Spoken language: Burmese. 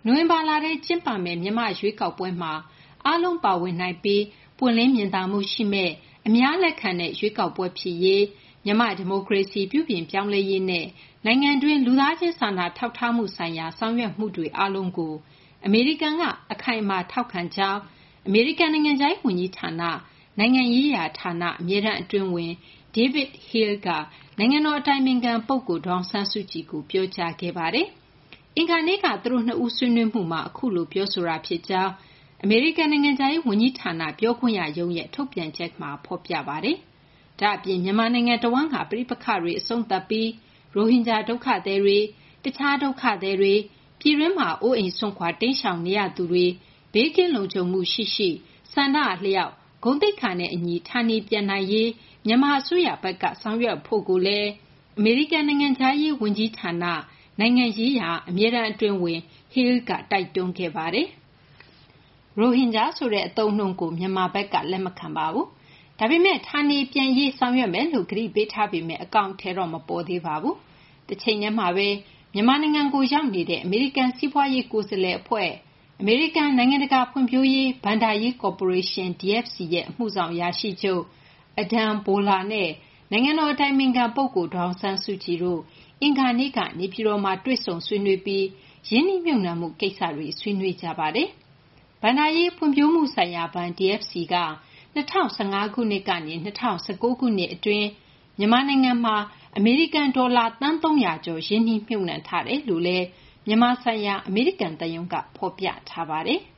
နိုဝင်ဘာလထဲကျင်းပမယ့်မြန်မာ့ရွေးကောက်ပွဲမှာအားလုံးပါဝင်နိုင်ပြီးပွင့်လင်းမြင်သာမှုရှိမယ့်အများလက်ခံတဲ့ရွေးကောက်ပွဲဖြစ်ရေးမြန်မာ့ဒီမိုကရေစီပြုပြင်ပြောင်းလဲရေးနဲ့နိုင်ငံတွင်းလူသားချင်းစာနာထောက်ထားမှုဆိုင်ရာဆောင်ရွက်မှုတွေအားလုံးကိုအမေရိကန်ကအခိုင်အမာထောက်ခံကြောင်းအမေရိကန်နိုင်ငံခြားရေးဝန်ကြီးဌာနနိုင်ငံရေးရာဌာနအမြဲတမ်းအတွင်းဝန် David Hale ကနိုင်ငံတော်အတိုင်ပင်ခံပုဂ္ဂိုလ်ဒေါ်အောင်ဆန်းစုကြည်ကိုပြောကြားခဲ့ပါတယ်။အင်္ဂါနေ့ကသူတို့နှစ်ဦးဆွေးနွေးမှုမှာအခုလိုပြောဆိုတာဖြစ်ကြောင်းအမေရိကန်နိုင်ငံခြားရေးဝန်ကြီးဌာနပြောခွင့်ရရုံးရဲ့ထုတ်ပြန်ချက်မှာဖော်ပြပါတယ်။ဒါ့အပြင်မြန်မာနိုင်ငံတဝန်းကပဋိပက္ခတွေအဆုံးသတ်ပြီးရိုဟင်ဂျာဒုက္ခသည်တွေတခြားဒုက္ခသည်တွေပြည်တွင်းမှာအိုးအိမ်စွန့်ခွာတိမ်းရှောင်နေရသူတွေဘေးကင်းလုံခြုံမှုရှိဆန္ဒအလျောက်ဂုဏ်သိက္ခာနဲ့အညီဌာနေပြန်နိုင်ရေးမြန်မာအစိုးရဘက်ကဆောင်ရွက်ဖို့ကိုလည်းအမေရိကန်နိုင်ငံခြားရေးဝန်ကြီးဌာနနိုင်ငံရေးရာအမြဲတမ်းအတွင်းဝန် Hale ကတိုက်တွန်းခဲ့ပါတယ်။ရိုဟင်ဂျာဆိုတဲ့အသုံးအနှုန်းကိုမြန်မာဘက်ကလက်မခံပါဘူး။ဒါပေမဲ့ဌာနေပြန်ရေးဆောင်ရွက်မယ်လို့ကတိပေးထားပေမဲ့အကောင့်ထဲတော့မပေါ်သေးပါဘူး။တစ်ချိန်တည်းမှာပဲမြန်မာနိုင်ငံကိုရောက်နေတဲ့အမေရိကန်စီးပွားရေးကိုယ်စားလှယ်အဖွဲ့အမေရိကန်နိုင်ငံတကာဖွံ့ဖြိုးရေးဘဏ္ဍာရေးကော်ပိုရေးရှင်း DFC ရဲ့အမှုဆောင်အရာရှိချုပ် Adam Boehler နဲ့နိုင်ငံတော်အတိုင်ပင်ခံပုဂ္ဂိုလ်ဒေါ်အောင်ဆန်းစုကြည်တို့အင်္ဂါနေ့ကနေပြည်တော်မှာတွေ့ဆုံဆွေးနွေးပြီးရင်းနှီးမြှုပ်နှံမှုကိစ္စတွေဆွေးနွေးကြပါတယ်။ဘဏ္ဍာရေးဖွံ့ဖြိုးမှုဆိုင်ရာဘဏ် DFC က2015ခုနှစ်ကနေ2019ခုနှစ်အတွင်းမြန်မာနိုင်ငံမှာအမေရိကန်ဒေါ်လာသန်း300ကျော်ရင်းနှီးမြှုပ်နှံထားတယ်လို့လည်းမြန်မာဆိုင်ရာအမေရိကန်သံရုံးကဖော်ပြထားပါတယ်။